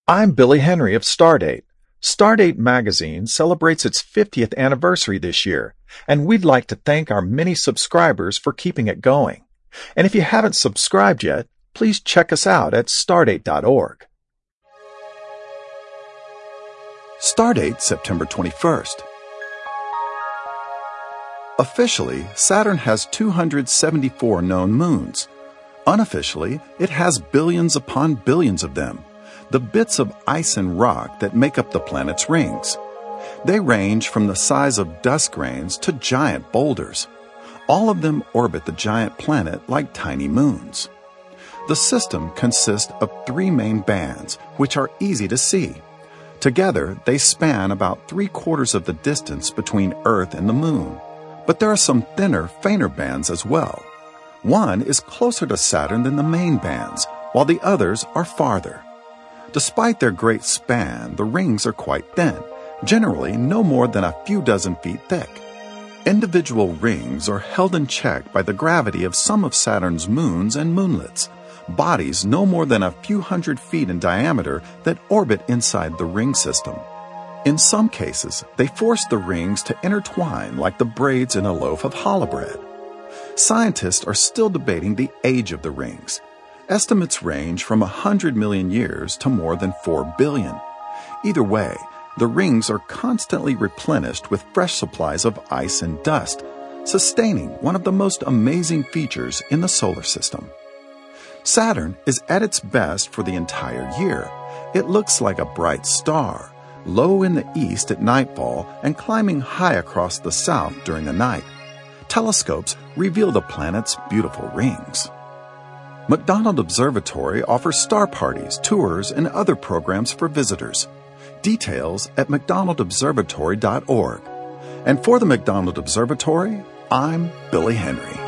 I'm Billy Henry of Stardate. Stardate magazine celebrates its 50th anniversary this year, and we'd like to thank our many subscribers for keeping it going. And if you haven't subscribed yet, please check us out at stardate.org. Stardate, September 21st. Officially, Saturn has 274 known moons. Unofficially, it has billions upon billions of them, the bits of ice and rock that make up the planet's rings. They range from the size of dust grains to giant boulders. All of them orbit the giant planet like tiny moons. The system consists of three main bands, which are easy to see. Together, they span about 3/4 of the distance between Earth and the Moon. But there are some thinner, fainter bands as well. One is closer to Saturn than the main bands, while the others are farther. Despite their great span, the rings are quite thin, generally no more than a few dozen feet thick. Individual rings are held in check by the gravity of some of Saturn's moons and moonlets, bodies no more than a few hundred feet in diameter that orbit inside the ring system. In some cases, they force the rings to intertwine like the braids in a loaf of challah bread. Scientists are still debating the age of the rings. Estimates range from 100 million years to more than 4 billion. Either way, the rings are constantly replenished with fresh supplies of ice and dust, sustaining one of the most amazing features in the solar system. Saturn is at its best for the entire year. It looks like a bright star, low in the east at nightfall and climbing high across the south during the night. Telescopes reveal the planet's beautiful rings. McDonald Observatory offers star parties, tours, and other programs for visitors. Details at mcdonaldobservatory.org. And for the McDonald Observatory, I'm Billy Henry.